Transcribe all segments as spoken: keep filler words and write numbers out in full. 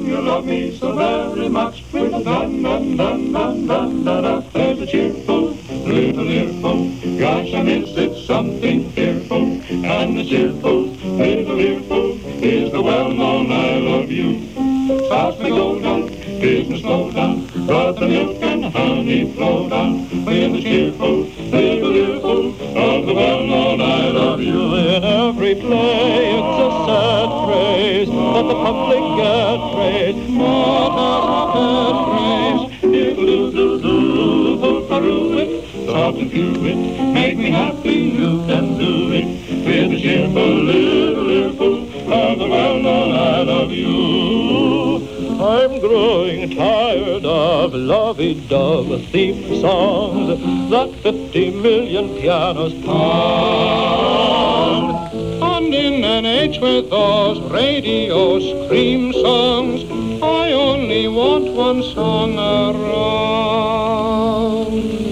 when you love me so very much. With a dun dun dun dun dun dun dun. There's a cheerful little earful. Gosh, I miss it, something fearful. And the cheerful little earful is the well-known I love you. Fast may go down, business slow down, but the milk and honey flow down. With the cheerful little earful of the well-known I love you. In every play it's a sad phrase, but the public get praise. What a sad phrase. Diddle-doo-doo-doo, pull-a-roo it, soft and cue it, make me happy, you can do it. With the cheerful little earful of the well-known I love you. I'm growing tired of lovey-dove theme songs that fifty million pianos pound. And in an age with those radio scream songs, I only want one song around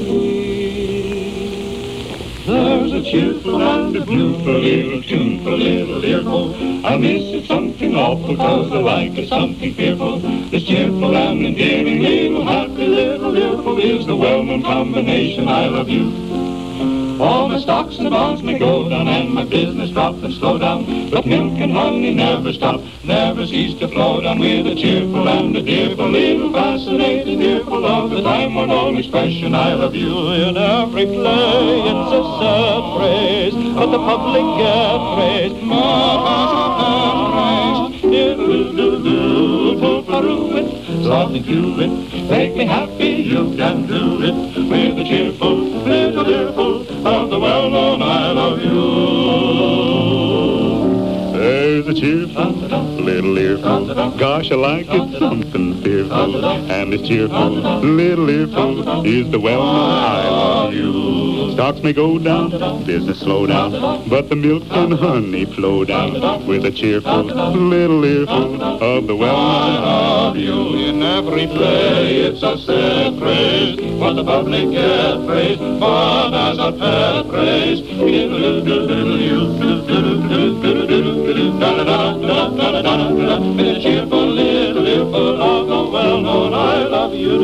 me. There's a cheerful and a blueful little tune for little earful. I miss it something awful, cause I like it something fearful. This cheerful and endearing little happy little earful is the well-known combination I love you. All my stocks and bonds may go down and my business drop and slow down, but milk and honey never stop, never cease to flow down. With a cheerful and a dearful little fascinating earful of the time-worn expression I love you. In every play it's a sad phrase, but the public get praise. What a sad phrase. Diddle-doo-doo-doo, pull-a-roo it, soft and cue it, make me happy, you can do it. With a cheerful little earful of the well-known I love you. There's a cheerful little earful. Gosh, I like it something fearful. And this cheerful little earful is the well-known I love you. Stocks may go down, business slow down, but the milk and honey flow down. With a cheerful little earful of the well-known I love you. In every play it's a sad phrase, but the public get praise, but as a pet praise. With a cheerful little earful of the well-known I love you.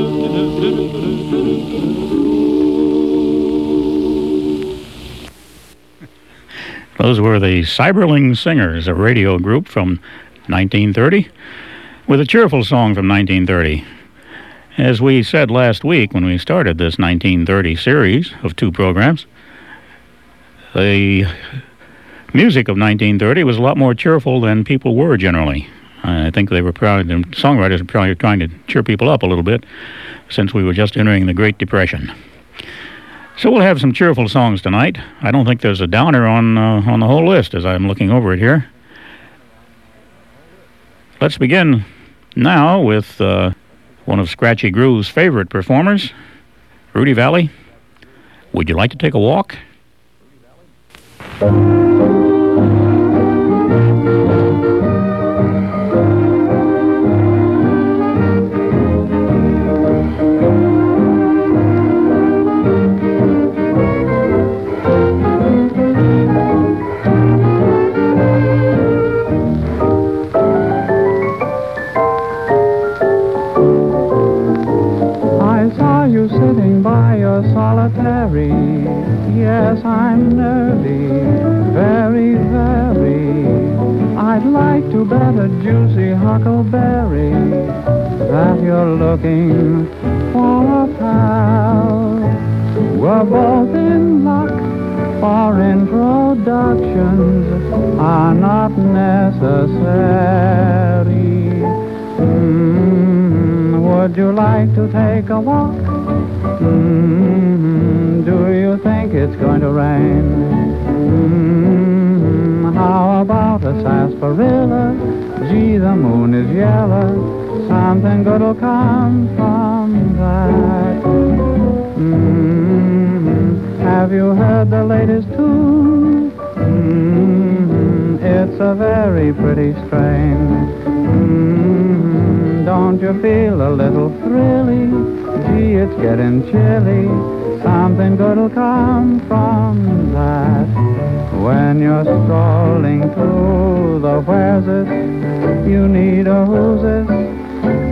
Those were the Cyberling Singers, a radio group from nineteen thirty, with a cheerful song from nineteen thirty. As we said last week when we started this nineteen thirty series of two programs, the music of nineteen thirty was a lot more cheerful than people were generally. I think they were probably, the songwriters were probably trying to cheer people up a little bit since we were just entering the Great Depression. So we'll have some cheerful songs tonight. I don't think there's a downer on uh, on the whole list as I'm looking over it here. Let's begin now with uh, one of Scratchy Groove's favorite performers, Rudy Valley. Would you like to take a walk? Solitary, yes, I'm nervy, very, very. I'd like to bet a juicy huckleberry that you're looking for a pal. We're both in luck, for introductions are not necessary. Mm, would you like to take a walk? Mm, do you think it's going to rain? Mm, how about a sarsaparilla? Gee, the moon is yellow. Something good'll come from that. Mm, have you heard the latest tune? Mm, it's a very pretty strain. Mm, don't you feel a little thrilly? Gee, it's getting chilly. Something good'll come from that. When you're strolling through the where's it, you need a who's it.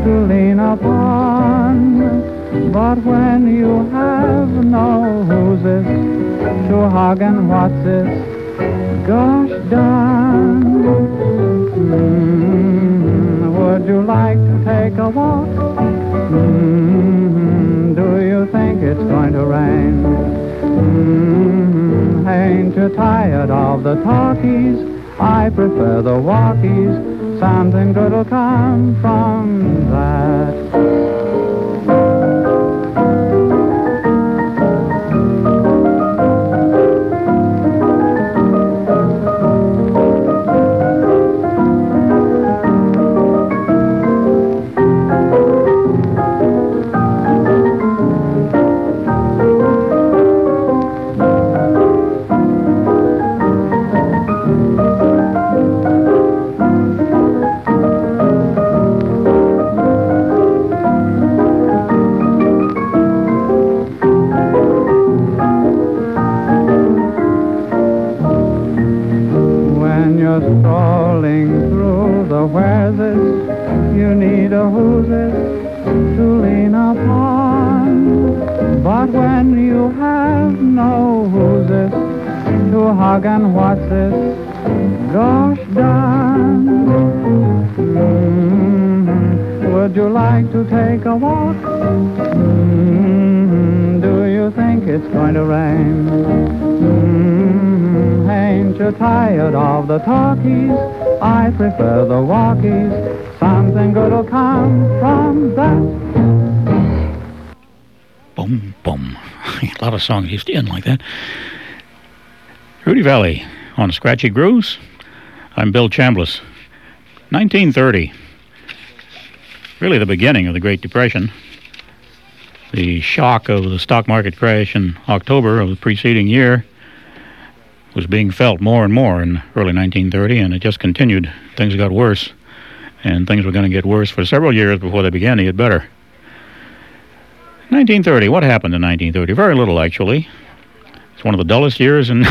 to lean upon. But when you have no who's this to hug and what's this, gosh darn. Mm, would you like to take a walk? Mm, do you think it's going to rain? Mm, ain't you tired of the talkies? I prefer the walkies. Something good'll come from that. Strolling through the where's this, you need a who's this to lean upon. But when you have no who's this to hug and what's this, gosh darn. Mm-hmm. Would you like to take a walk? Mm-hmm. Do you think it's going to rain? Mm-hmm. Ain't you tired of the talkies? I prefer the walkies. Something good'll come from that. Boom, boom. A lot of songs used to end like that. Rudy Valley on Scratchy Grooves. I'm Bill Chambliss. nineteen thirty. Really the beginning of the Great Depression. The shock of the stock market crash in October of the preceding year was being felt more and more in early nineteen thirty, and it just continued. Things got worse, and things were going to get worse for several years before they began to get better. nineteen thirty, what happened in nineteen thirty? Very little, actually. It's one of the dullest years in...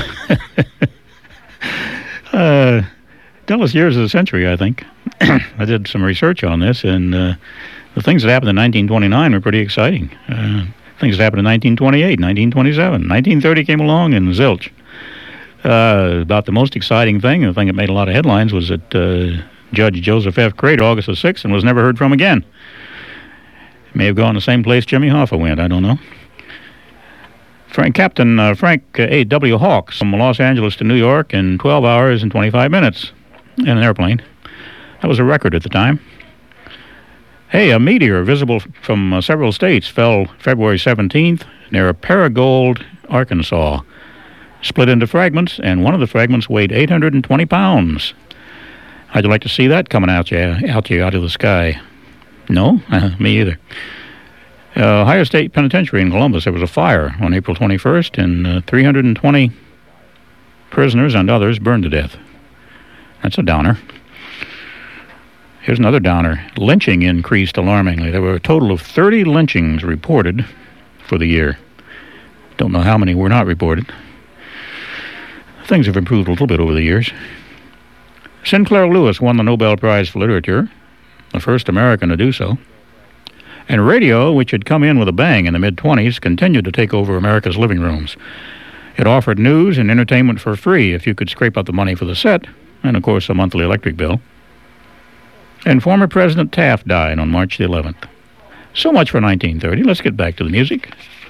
uh, dullest years of the century, I think. I did some research on this, and uh, the things that happened in nineteen twenty-nine were pretty exciting. Uh, things that happened in nineteen twenty-eight, nineteen twenty-seven. nineteen thirty came along, and zilch. Uh, about the most exciting thing, the thing that made a lot of headlines, was that uh, Judge Joseph F. Crater, August the sixth, and was never heard from again. May have gone the same place Jimmy Hoffa went, I don't know. Frank Captain uh, Frank uh, A. W. Hawks from Los Angeles to New York in twelve hours and twenty-five minutes in an airplane. That was a record at the time. Hey, a meteor visible from uh, several states fell February seventeenth near Paragould, Arkansas. Split into fragments, and one of the fragments weighed eight hundred twenty pounds. How'd you like to see that coming out you, out you, out of the sky? No? Uh, me either. Uh, Ohio State Penitentiary in Columbus, there was a fire on April twenty-first, and uh, three hundred twenty prisoners and others burned to death. That's a downer. Here's another downer. Lynching increased alarmingly. There were a total of thirty lynchings reported for the year. Don't know how many were not reported. Things have improved a little bit over the years. Sinclair Lewis won the Nobel Prize for Literature, the first American to do so. And radio, which had come in with a bang in the mid-twenties, continued to take over America's living rooms. It offered news and entertainment for free if you could scrape up the money for the set, and of course a monthly electric bill. And former President Taft died on March the eleventh. So much for nineteen thirty. Let's get back to the music.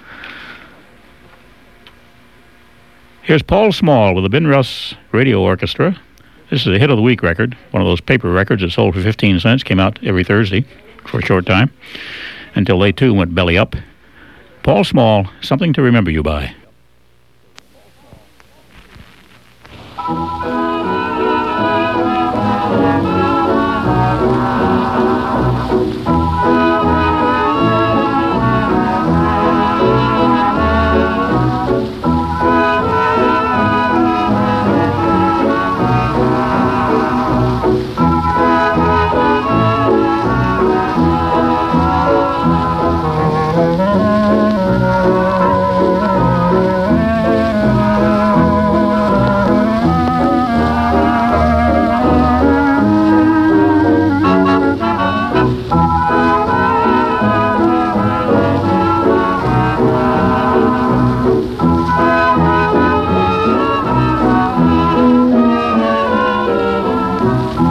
Here's Paul Small with the Ben Russ Radio Orchestra. This is a Hit of the Week record, one of those paper records that sold for fifteen cents, came out every Thursday for a short time, until they too went belly up. Paul Small, Something to Remember You By.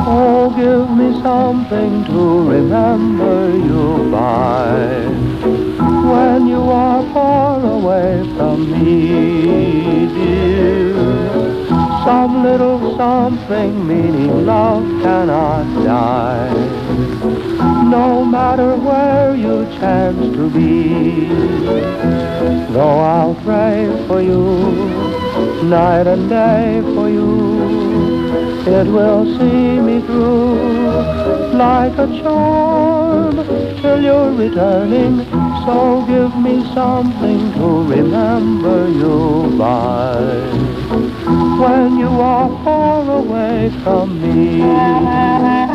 Oh, give me something to remember you by when you are far away from me, dear. Some little something meaning love cannot die, no matter where you chance to be. Though I'll pray for you, night and day for you, it will see me through like a charm till you're returning. So give me something to remember you by when you are far away from me.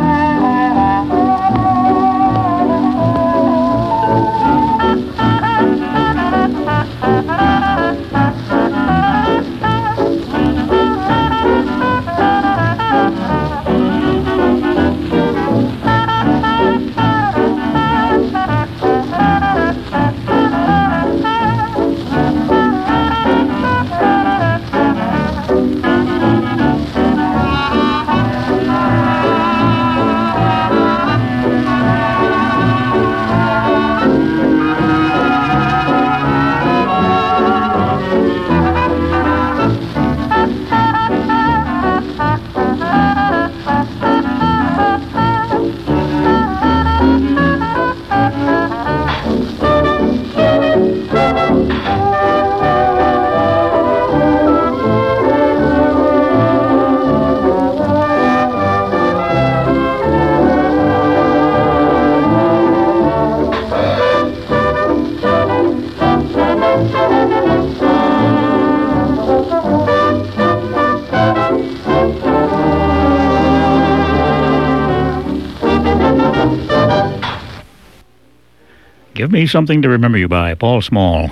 Give Me Something to Remember You by Paul Small.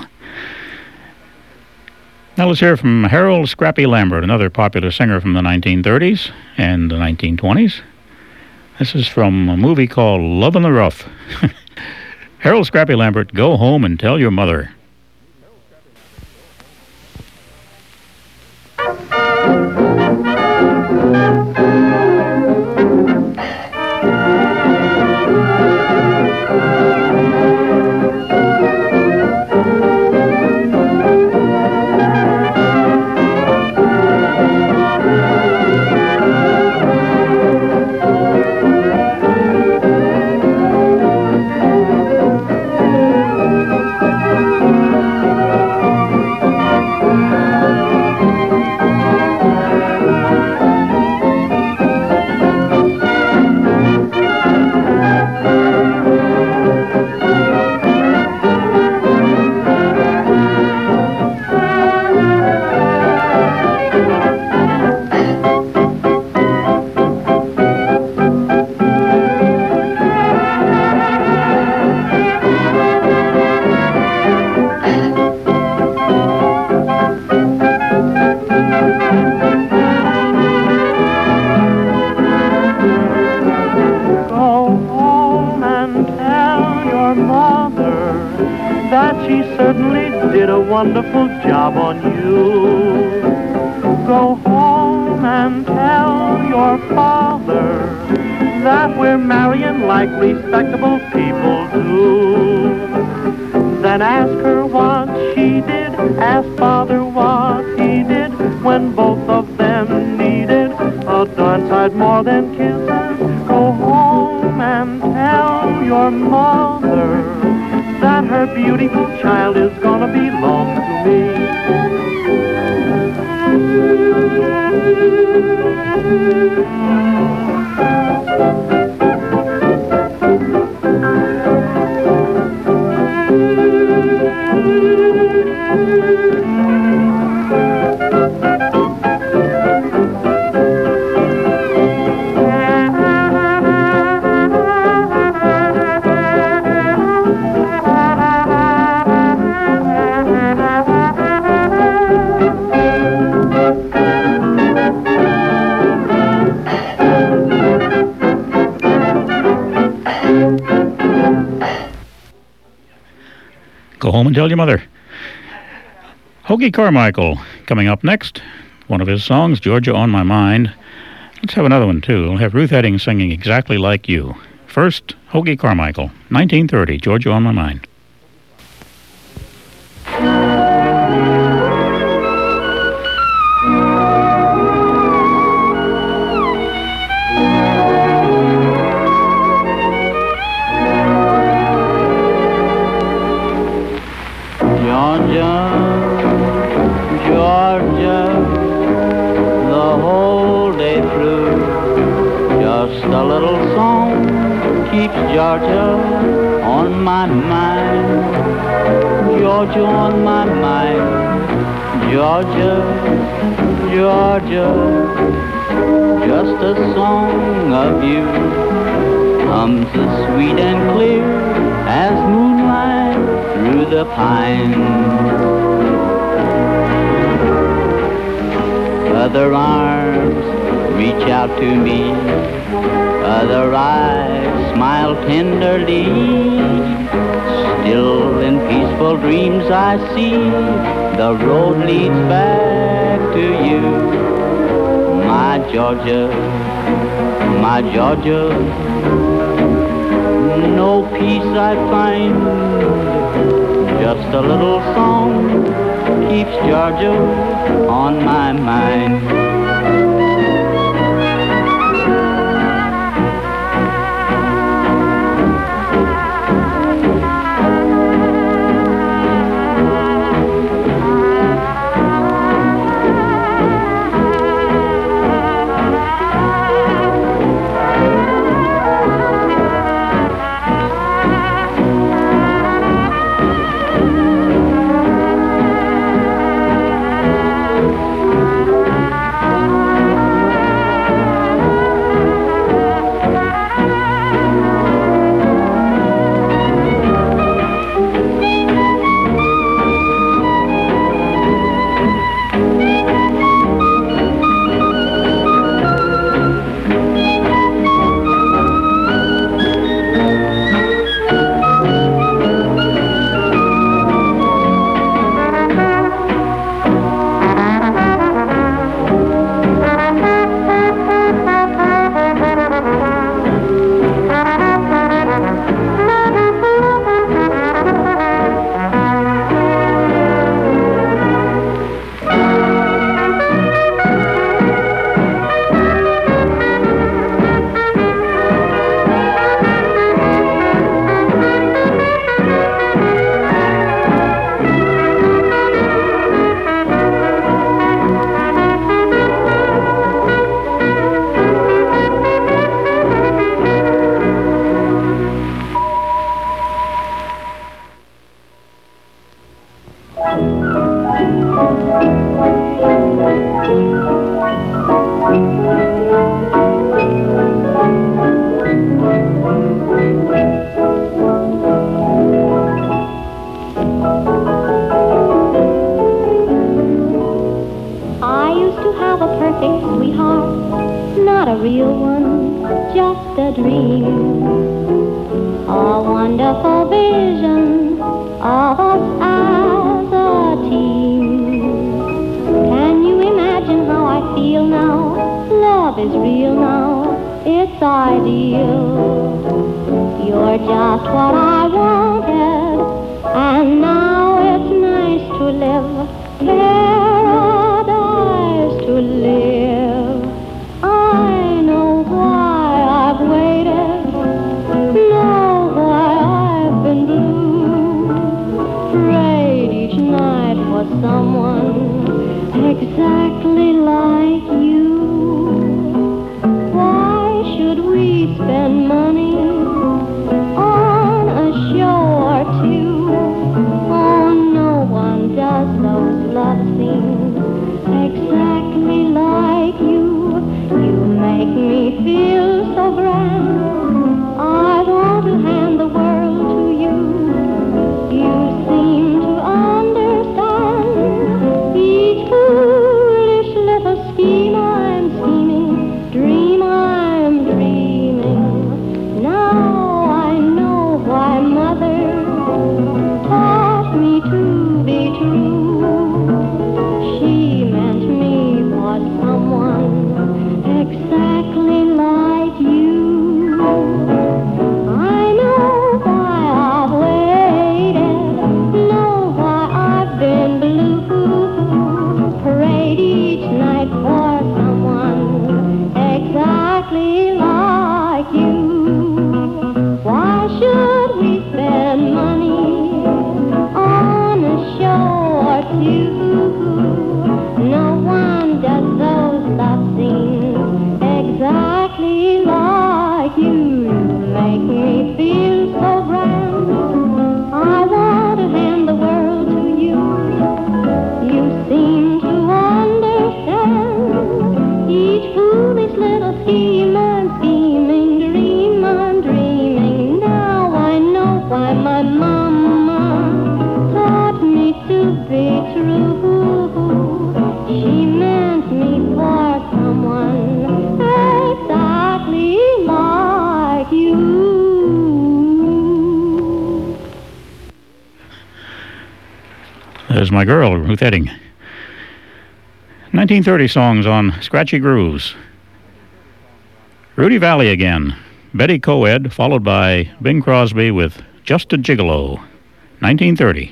Now let's hear from Harold Scrappy Lambert, another popular singer from the nineteen thirties and the nineteen twenties. This is from a movie called Love in the Rough. Harold Scrappy Lambert, Go Home and Tell Your Mother. Wonderful job on you. Go home and tell your father that we're marrying like respectable people do. Then ask her what she did, ask father what he did when both of them needed a darn sight more than kisses. Go home and tell your mother that her beautiful child is gonna belong to me. Go Home and Tell Your Mother. Hoagy Carmichael coming up next. One of his songs, Georgia on My Mind. Let's have another one, too. We'll have Ruth Eddings singing Exactly Like You. First, Hoagy Carmichael, nineteen thirty, Georgia on My Mind. Georgia on my mind, Georgia on my mind, Georgia, Georgia, just a song of you comes as sweet and clear as moonlight through the pines. Other arms reach out to me, other eyes smile tenderly. Still in peaceful dreams I see the road leads back to you. My Georgia, my Georgia, no peace I find. Just a little song keeps Georgia on my mind. Now There's my girl, Ruth Etting. nineteen thirty songs on Scratchy Grooves. Rudy Valley again. Betty Coed, followed by Bing Crosby with Just a Gigolo. nineteen thirty.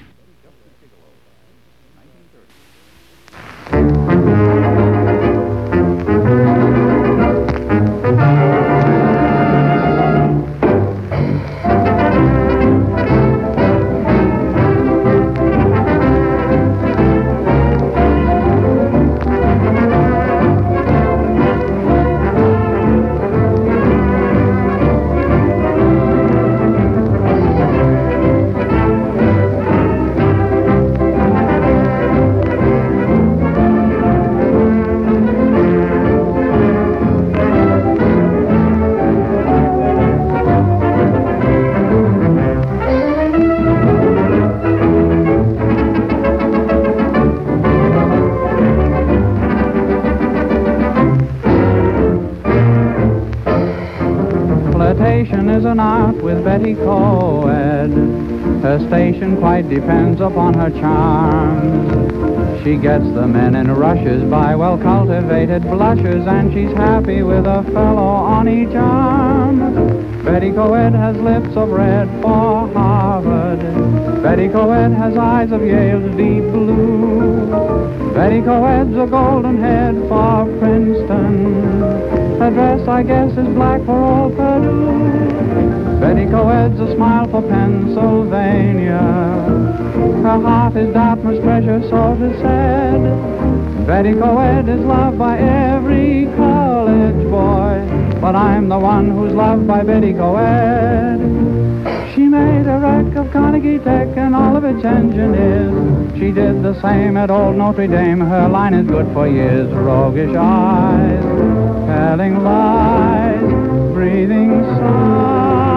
Betty Coed. Her station quite depends upon her charms. She gets the men in rushes by well-cultivated blushes, and she's happy with a fellow on each arm. Betty Coed has lips of red for Harvard. Betty Coed has eyes of Yale's deep blue. Betty Coed's a golden head for Princeton. Her dress, I guess, is black for old Purdue. Betty Coed's a smile for Pennsylvania. Her heart is Dartmouth's treasure, so it is said. Betty Coed is loved by every college boy, but I'm the one who's loved by Betty Coed. She made a wreck of Carnegie Tech and all of its engineers. She did the same at old Notre Dame. Her line is good for years. Roguish eyes, telling lies, breathing sighs.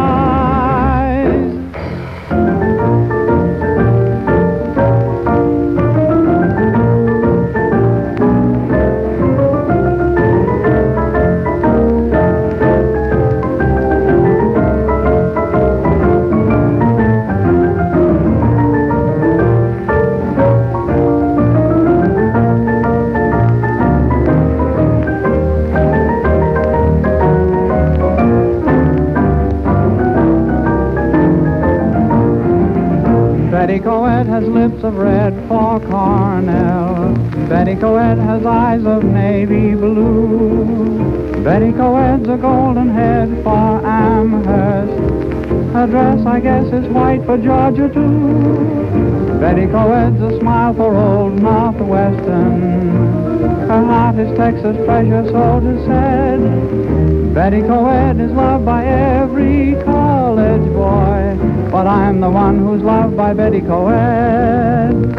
Betty Coed has lips of red for Cornell. Betty Coed has eyes of navy blue. Betty Coed's a golden head for Amherst. Her dress, I guess, is white for Georgia, too. Betty Coed's a smile for old Northwestern. Her heart is Texas treasure, so it is said. Betty Coed is loved by every college boy, but I'm the one who's loved by Betty Coed.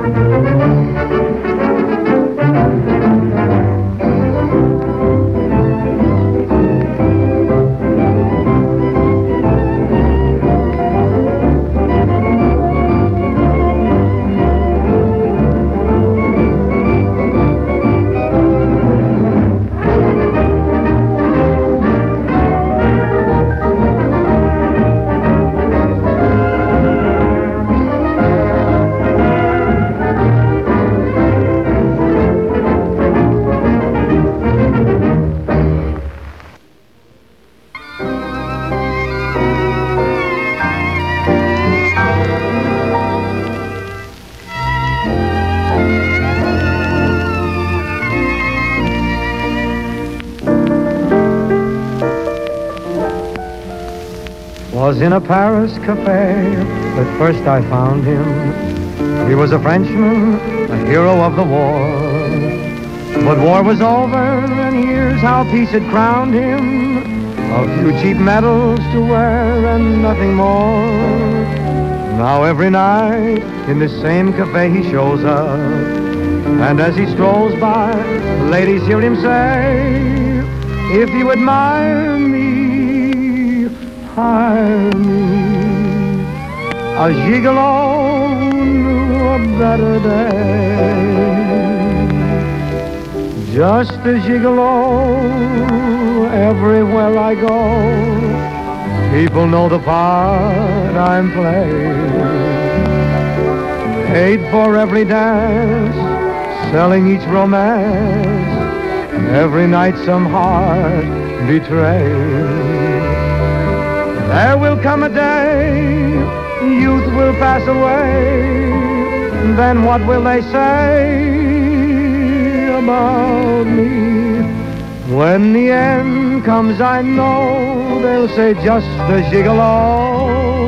Was in a Paris cafe that first I found him. He was a Frenchman, a hero of the war. But war was over, and here's how peace had crowned him. A few cheap medals to wear and nothing more. Now every night in this same cafe he shows up, and as he strolls by, ladies hear him say, if you admire me, hire me. A gigolo knew a better day. Just a gigolo, everywhere I go, people know the part I'm playing. paid for every dance, selling each romance, every night some heart betrayed. There will come a day, youth will pass away, then what will they say about me? When the end comes, I know they'll say just a gigolo,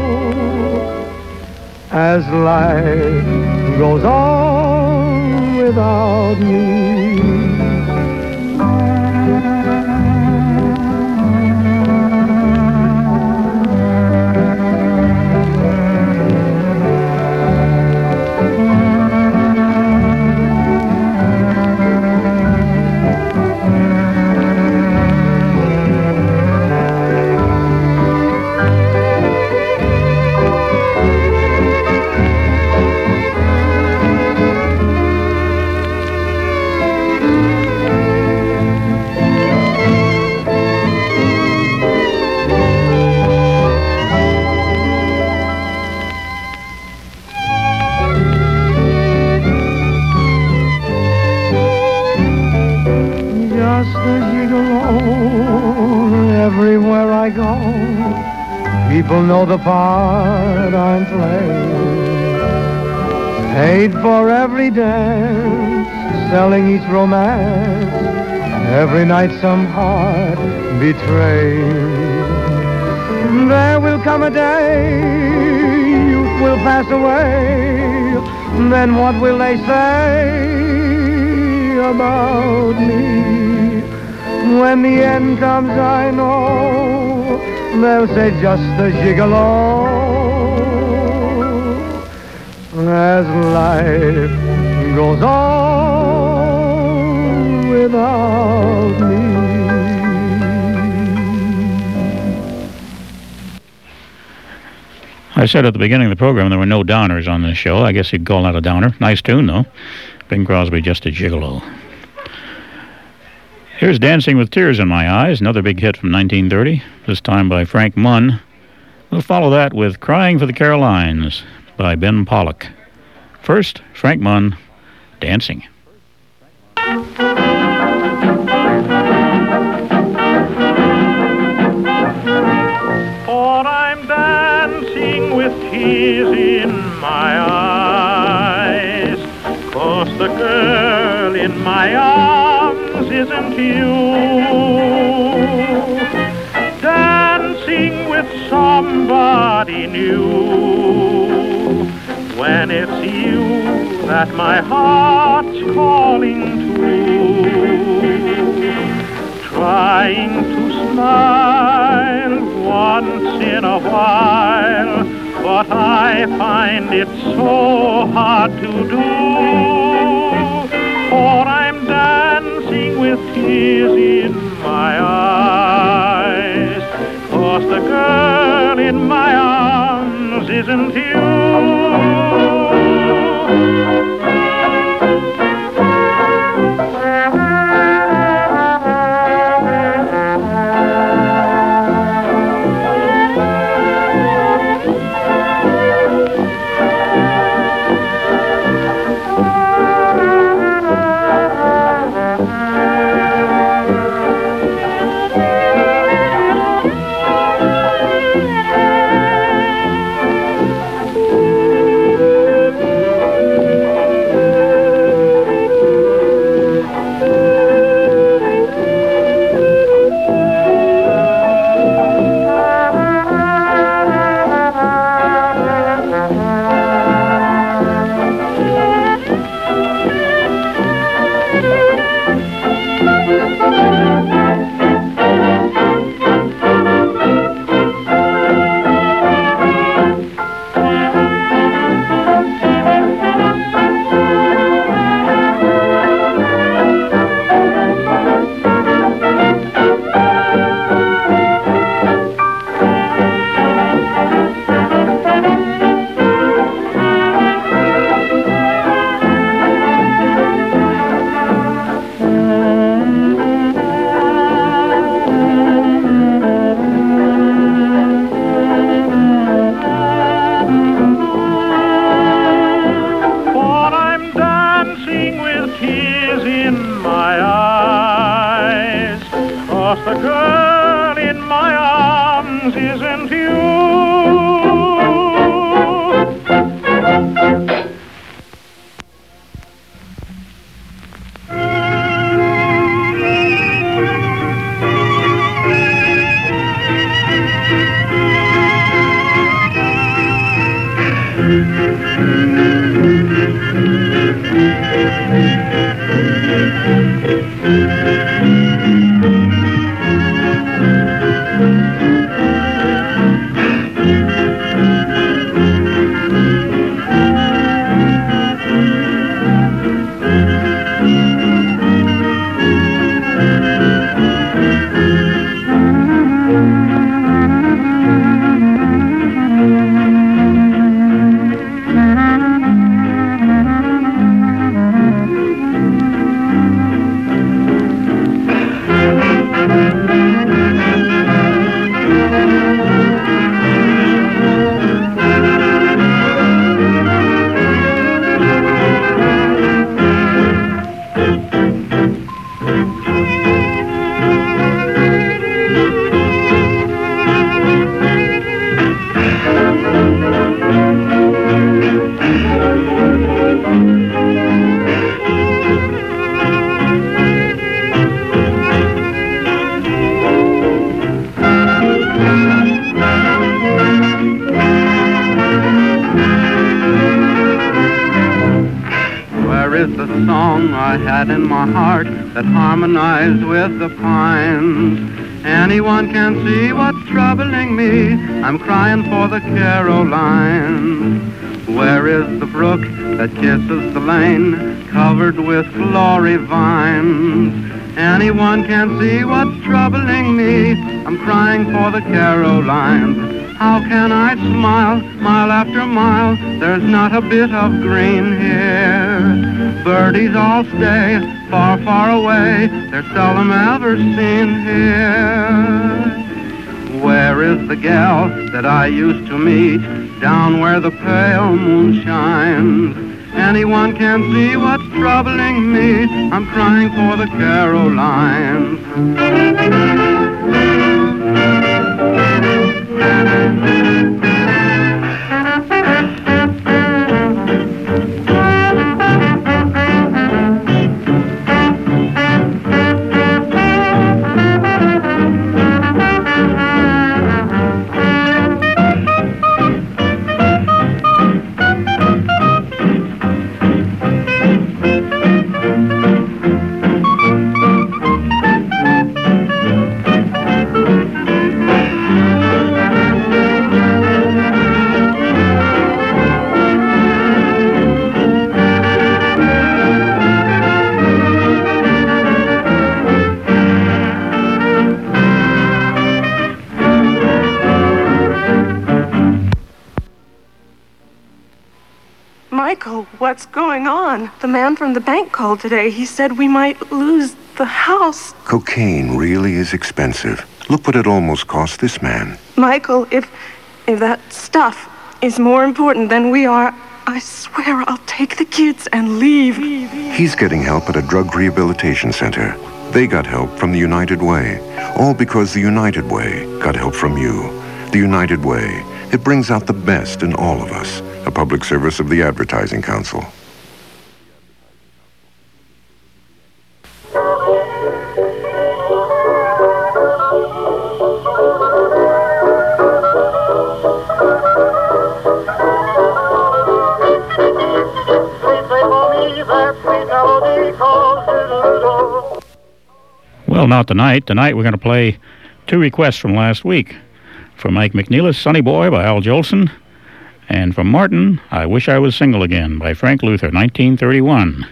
as life goes on without me. Everywhere I go, people know the part I'm playing. Paid for every dance, selling each romance, every night some heart betrayed. There will come a day, youth will pass away, then what will they say about me? When the end comes, I know they'll say just a gigolo, as life goes on without me. I said at the beginning of the program there were no downers on this show. I guess you'd call that a downer. Nice tune, though. Bing Crosby, just a gigolo. Here's Dancing with Tears in My Eyes, another big hit from nineteen thirty, this time by Frank Munn. We'll follow that with Crying for the Carolines by Ben Pollock. First, Frank Munn, Dancing. For I'm dancing with tears in my eyes, 'cause the girl in my arms isn't you. Dancing with somebody new, when it's you that my heart's calling to. Trying to smile once in a while, but I find it so hard to do. For I'm dancing with tears in my eyes, 'cause the girl in my arms isn't you. isn't you. In my heart that harmonized with the pines. Anyone can see what's troubling me. I'm crying for the Carolines. Where is the brook that kisses the lane, covered with glory vines? Anyone can see what's troubling me. I'm crying for the Carolines. How can I smile, mile after mile? There's not a bit of green here. Birdies all stay far, far away. They're seldom ever seen here. Where is the gal that I used to meet down where the pale moon shines? Anyone can see what's troubling me. I'm crying for the Carolines. Michael, what's going on? The man from the bank called today. He said we might lose the house. Cocaine really is expensive. Look what it almost cost this man. Michael, if if that stuff is more important than we are, I swear I'll take the kids and leave. He's getting help at a drug rehabilitation center. They got help from the United Way. All because the United Way got help from you. The United Way. It brings out the best in all of us. A public service of the Advertising Council. Well, not tonight. Tonight we're going to play two requests from last week. From Mike McNeilis, Sonny Boy by Al Jolson. And from Martin, I Wish I Was Single Again by Frank Luther, nineteen thirty-one.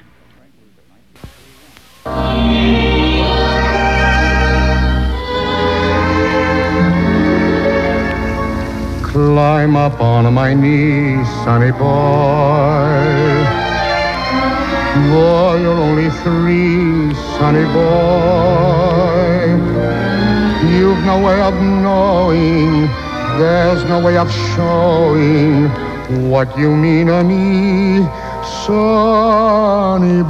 Climb up on my knees, sonny boy. Boy, you're only three, sonny boy. You've no way of knowing, there's no way of showing what you mean to me, sonny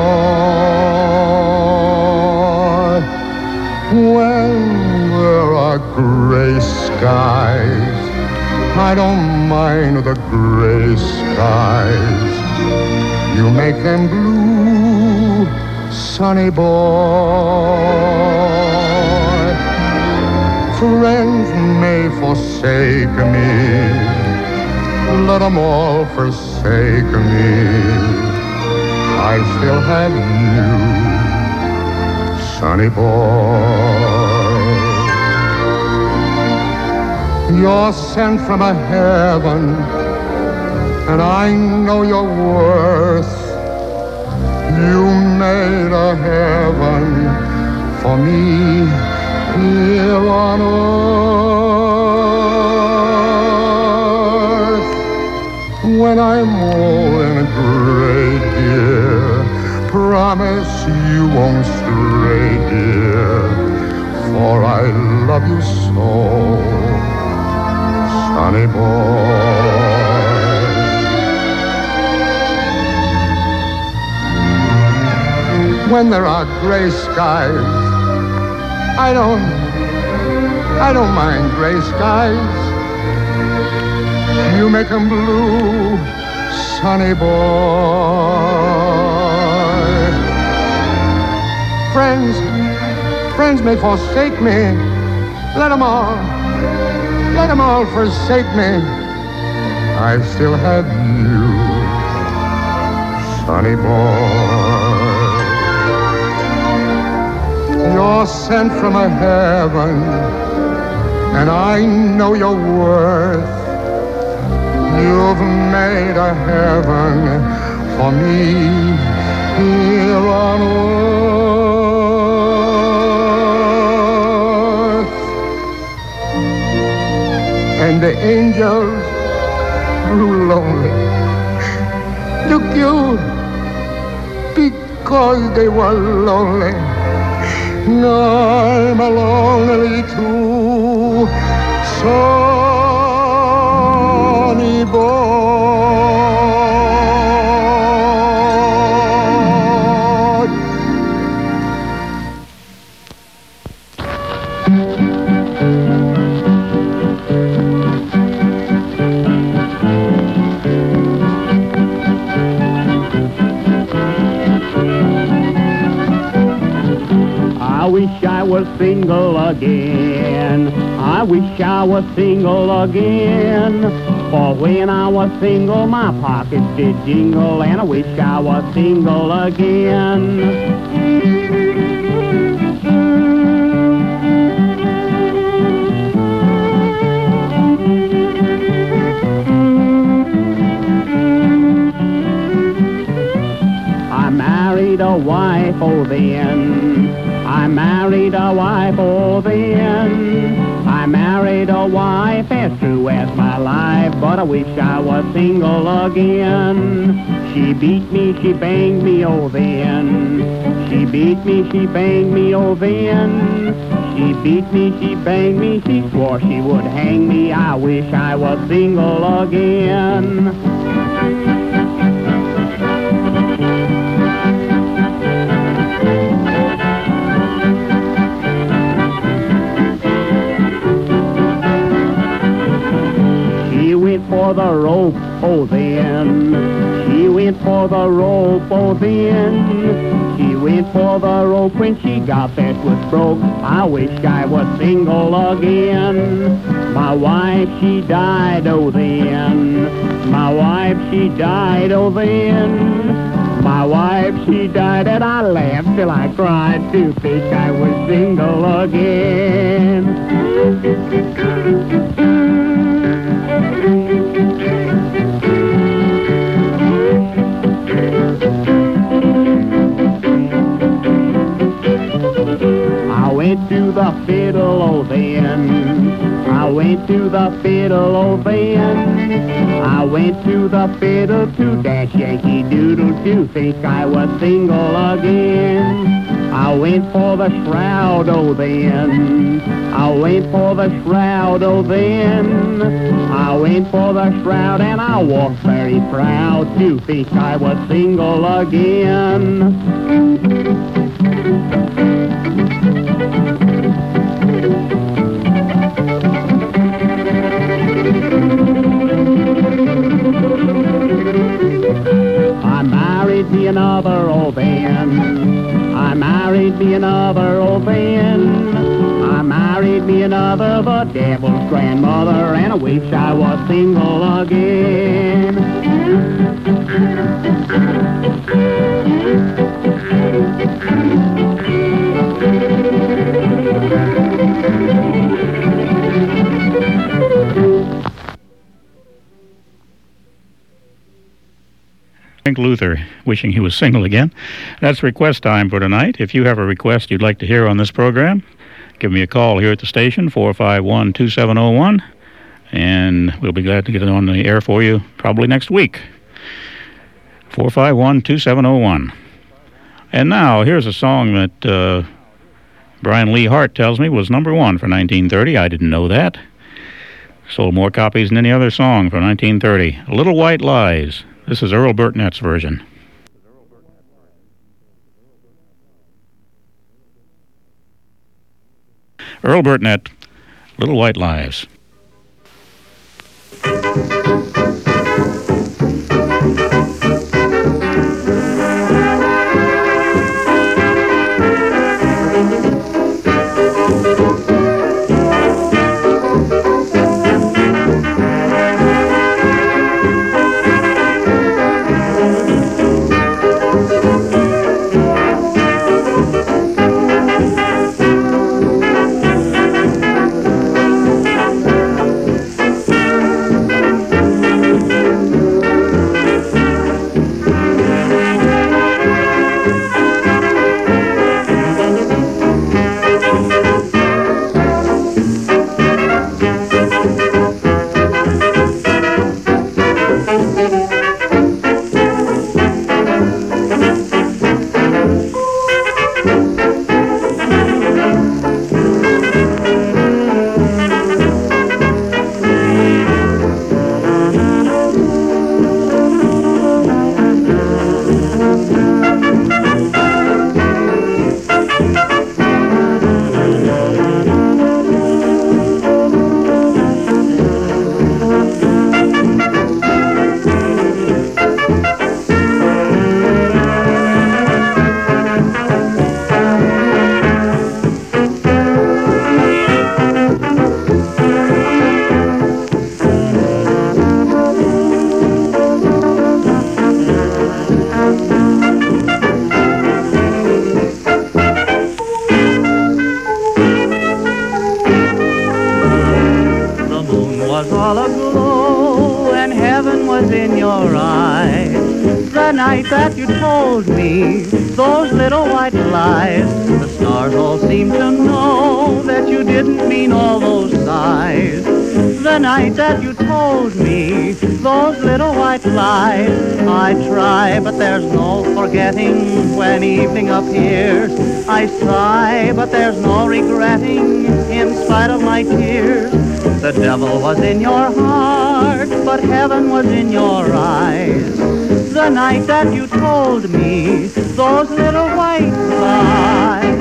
boy. When we're the gray skies. I don't mind the gray skies. You make them blue, sunny boy. Friends may forsake me, let them all forsake me. I still have you, sunny boy. You're sent from a heaven, and I know your worth. You made a heaven for me here on earth. When I'm old and gray, dear, promise you won't stray, dear, for I love you so, sunny boy. When there are gray skies, I don't, I don't mind gray skies. You make them blue, sunny boy. Friends, friends may forsake me. Let them all, let them all forsake me. I still have you, sunny boy. You're sent from a heaven, and I know your worth. You've made a heaven for me here on earth. And the angels grew lonely, look you, because they were lonely. I'm a lonely too, sunny boy. I wish I was single again. I wish I was single again. For when I was single, my pockets did jingle, and I wish I was single again. I married a wife, oh then. I married a wife, oh then. I married a wife as true as my life, but I wish I was single again. She beat me, she banged me, oh then. She beat me, she banged me, oh then. She beat me, she banged me, she swore she would hang me. I wish I was single again. For the rope, oh then. She went for the rope, oh then. She went for the rope when she got that was broke. I wish I was single again. My wife, she died, oh then. My wife, she died, oh then. My wife, she died, and I laughed till I cried to think I was single again. I went to the fiddle, oh then. I went to the fiddle, oh then. I went to the fiddle to dash Yankee Doodle to think I was single again. I went for the shroud, oh then. I went for the shroud, oh then. I went for the shroud and I walked very proud to think I was single again. devil's grandmother, and I wish I was single again. Frank Luther, wishing he was single again. That's request time for tonight. If you have a request you'd like to hear on this program, give me a call here at the station, four five one, two seven zero one, and we'll be glad to get it on the air for you probably next week. four five one, two seven zero one. And now, here's a song that uh, Brian Lee Hart tells me was number one for nineteen thirty. I didn't know that. Sold more copies than any other song from nineteen thirty. Little White Lies. This is Earl Burtnett's version. Earl Burtnett, Little White Lies. That you told me those little white lies. The stars all seemed to know that you didn't mean all those sighs. The night that you told me those little white lies. I try, but there's no forgetting when evening appears. I sigh, but there's no regretting in spite of my tears. The devil was in your heart, but heaven was in your eyes. The night that you told me those little white lies.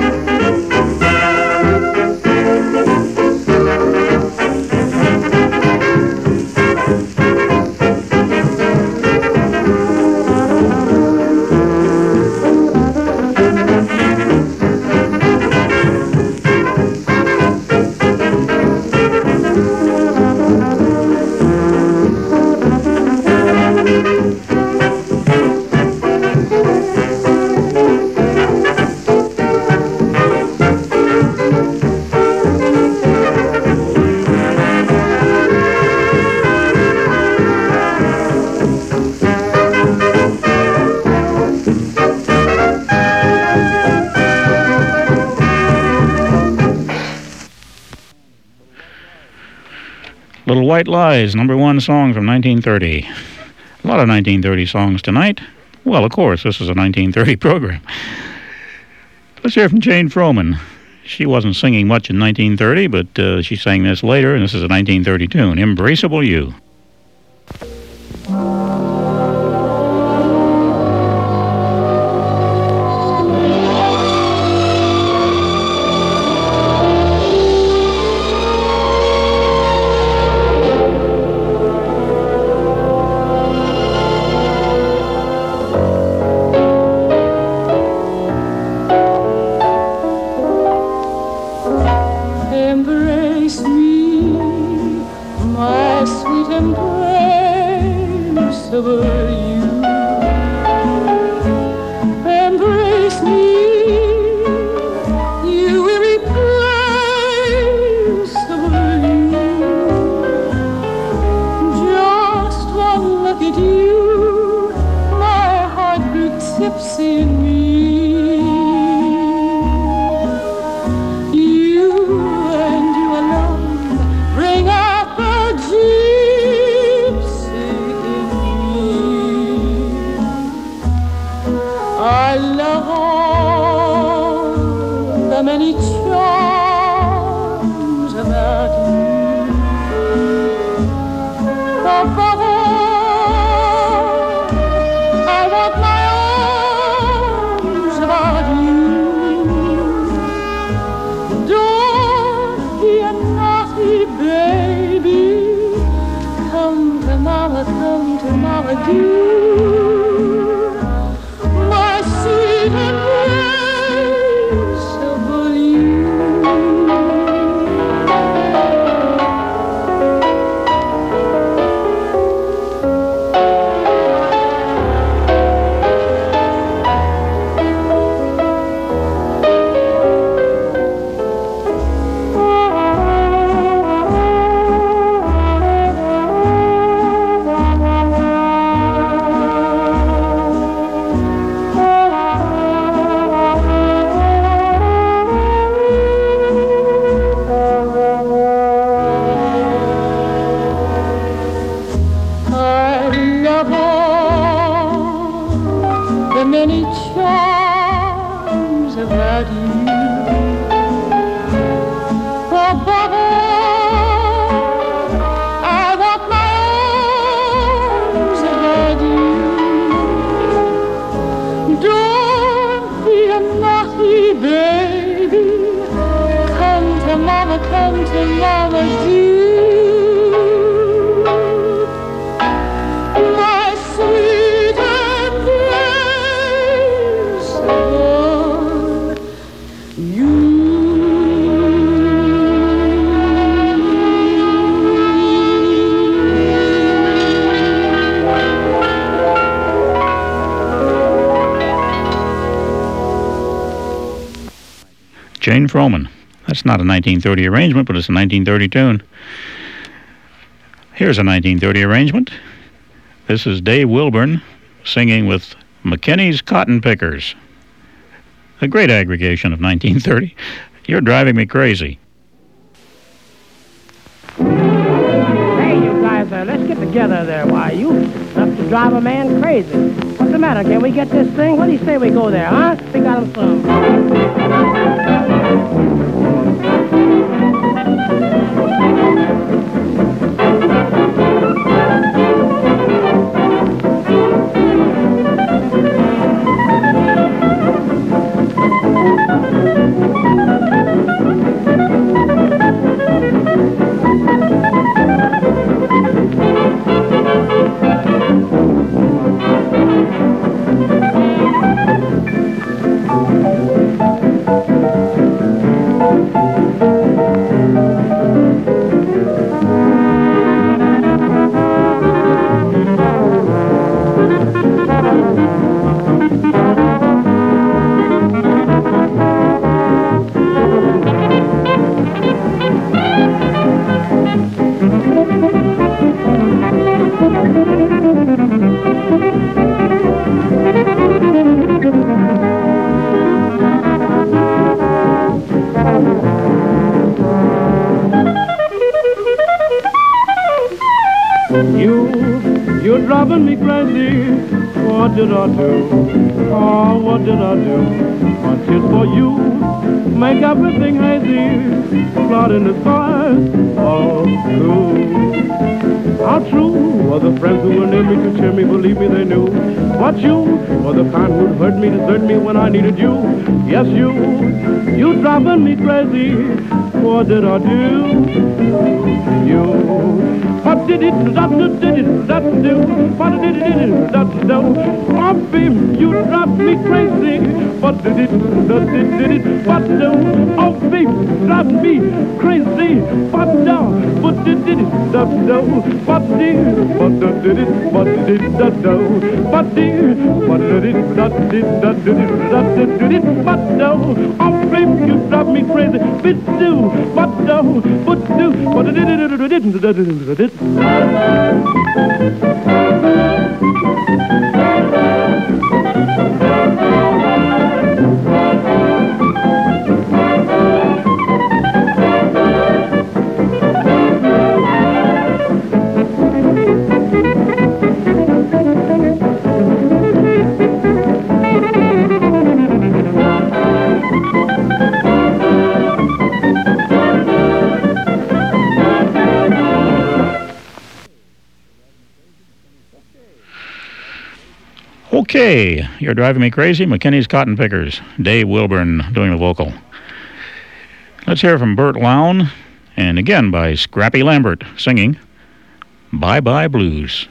Little White Lies, number one song from nineteen thirty. A lot of nineteen thirty songs tonight. Well, of course, this is a nineteen thirty program. Let's hear from Jane Froman. She wasn't singing much in nineteen thirty, but uh, she sang this later, and this is a nineteen thirty tune, Embraceable You. Embrace me. irreplaceable you. Embrace me, you irreplaceable you. Just one look at you, my heart grew tipsy in me. Many charms about you. Above all, I want my arms about you. Don't be a naughty baby. Come to mama, come to mama, do. My sweet embrace. Many charms about you. Above all, I want my arms about you. Don't be a naughty baby. Come to mama, come to mama, dear. Jane Froman. That's not a nineteen thirty arrangement, but it's a nineteen thirty tune. Here's a nineteen thirty arrangement. This is Dave Wilburn singing with McKinney's Cotton Pickers. A great aggregation of nineteen thirty. You're driving me crazy. Hey, you guys, uh, let's get together there. Why, you enough to drive a man crazy. What's the matter? Can we get this thing? What do you say we go there, huh? We got him some. You're driving me crazy. What did I do? Oh, what did I do? My kiss for you make everything hazy. Cloud in the skies, all blue. How true were the friends who were near me to cheer me, believe me they knew. But you were the kind who'd hurt me, desert me when I needed you. Yes, you, you driving me crazy. What did I do? You. What did it do? Did it do? What did it do? Oh, baby, you drive me crazy. What did it do? Did it? What do? Oh, baby, drive me crazy. What do? What did it? did it da do, ba dee, ba da did it, ba did da do, ba dee, ba did it da did da did it da did it ba do. Oh baby, you drive me crazy, bit do, ba do, ba do, ba did it da did da did da did. Okay, You're Driving Me Crazy, McKinney's Cotton Pickers, Dave Wilburn doing the vocal. Let's hear from Bert Lown, and again by Scrappy Lambert singing Bye Bye Blues.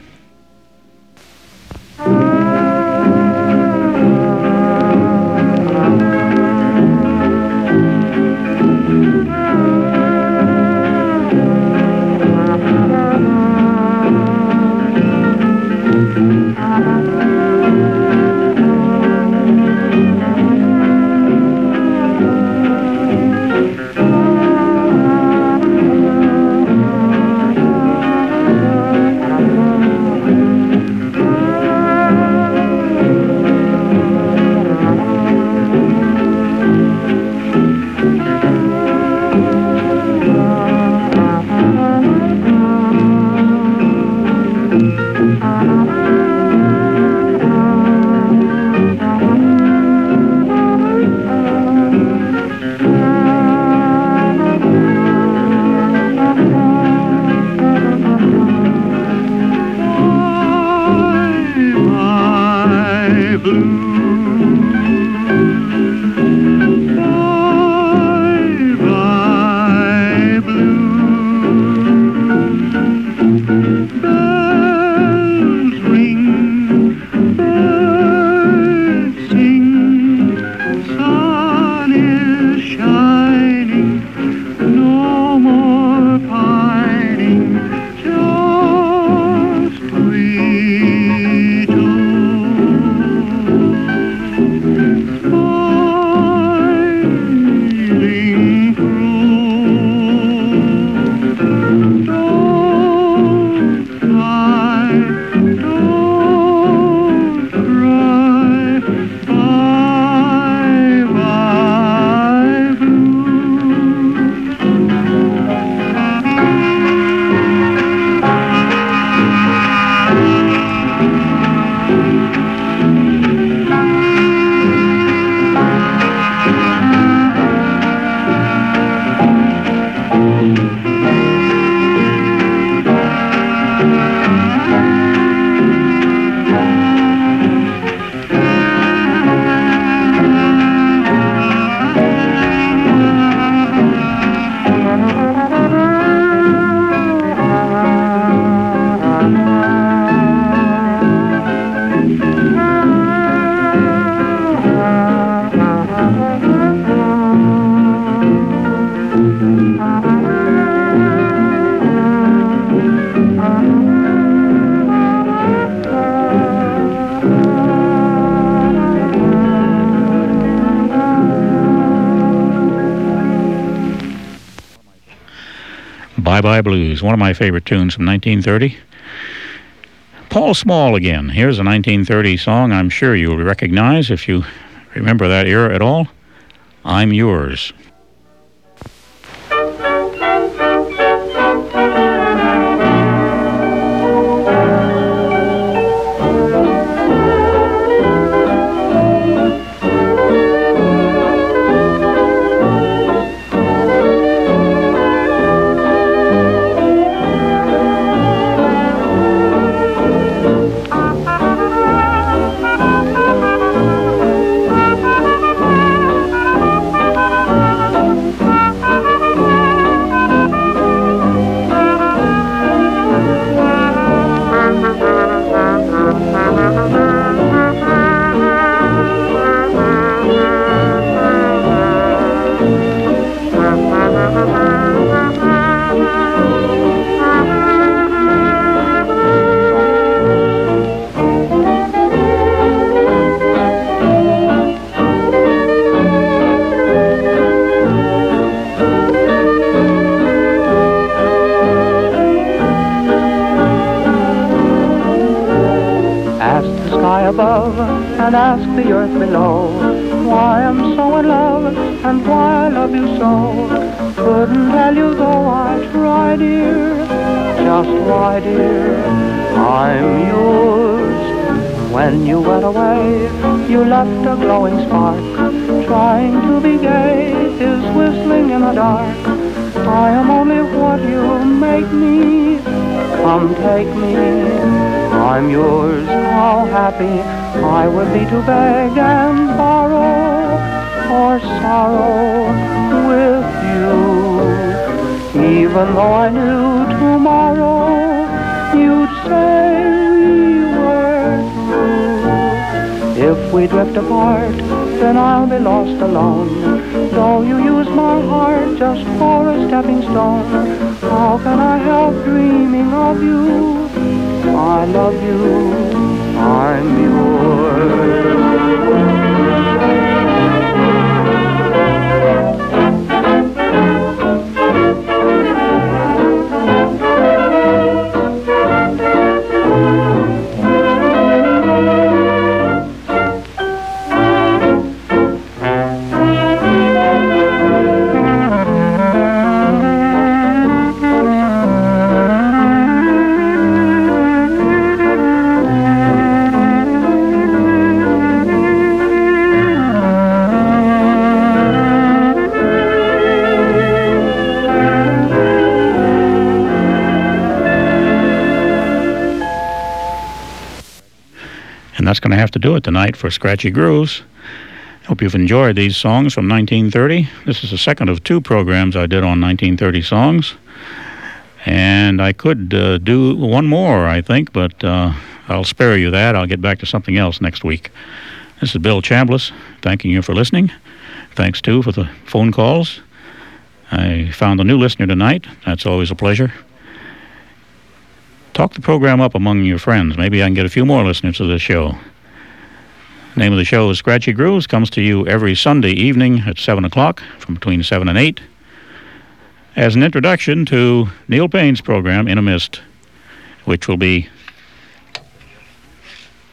Bye Bye Blues, one of my favorite tunes from nineteen thirty. Paul Small again. Here's a nineteen thirty song I'm sure you'll recognize if you remember that era at all. I'm Yours. Thank you. above and ask the earth below why I'm so in love and why I love you so. Couldn't tell you though I try, dear, just why, dear, I'm yours. When you went away, you left a glowing spark, trying to be gay, is whistling in the dark. I am only what you make me, come take me, I'm yours. How happy I would be to beg and borrow or sorrow with you. Even though I knew tomorrow you'd say we were through. If we drift apart, then I'll be lost alone. Though you use my heart just for a stepping stone, how can I help dreaming of you? I love you, I'm yours. And that's going to have to do it tonight for Scratchy Grooves. Hope you've enjoyed these songs from nineteen thirty. This is the second of two programs I did on nineteen thirty songs. And I could uh, do one more, I think, but uh, I'll spare you that. I'll get back to something else next week. This is Bill Chambliss, thanking you for listening. Thanks, too, for the phone calls. I found a new listener tonight. That's always a pleasure. Talk the program up among your friends. Maybe I can get a few more listeners to this show. The name of the show is Scratchy Grooves. Comes to you every Sunday evening at seven o'clock, from between seven and eight, as an introduction to Neil Payne's program, In a Mist, which will be